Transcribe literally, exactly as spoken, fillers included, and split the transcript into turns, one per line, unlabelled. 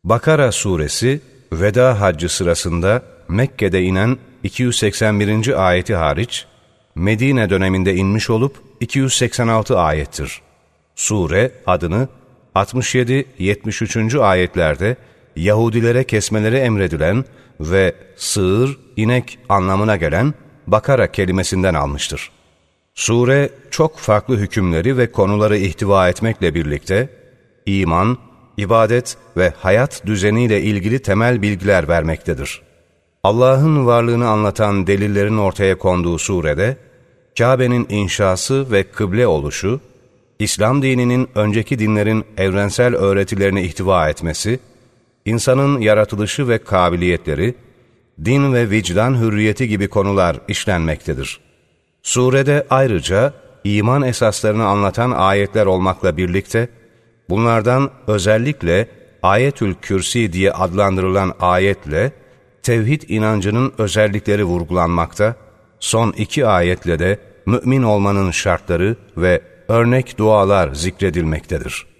Bakara suresi, Veda Haccı sırasında Mekke'de inen iki yüz seksen birinci ayeti hariç, Medine döneminde inmiş olup iki yüz seksen altı ayettir. Sure adını altmış yedi yetmiş üçüncü ayetlerde Yahudilere kesmeleri emredilen ve sığır, inek anlamına gelen Bakara kelimesinden almıştır. Sure çok farklı hükümleri ve konuları ihtiva etmekle birlikte iman, ibadet ve hayat düzeniyle ilgili temel bilgiler vermektedir. Allah'ın varlığını anlatan delillerin ortaya konduğu surede, Kabe'nin inşası ve kıble oluşu, İslam dininin önceki dinlerin evrensel öğretilerini ihtiva etmesi, insanın yaratılışı ve kabiliyetleri, din ve vicdan hürriyeti gibi konular işlenmektedir. Surede ayrıca iman esaslarını anlatan ayetler olmakla birlikte, bunlardan özellikle Ayetül Kürsi diye adlandırılan ayetle, tevhid inancının özellikleri vurgulanmakta, son iki ayetle de mümin olmanın şartları ve örnek dualar zikredilmektedir.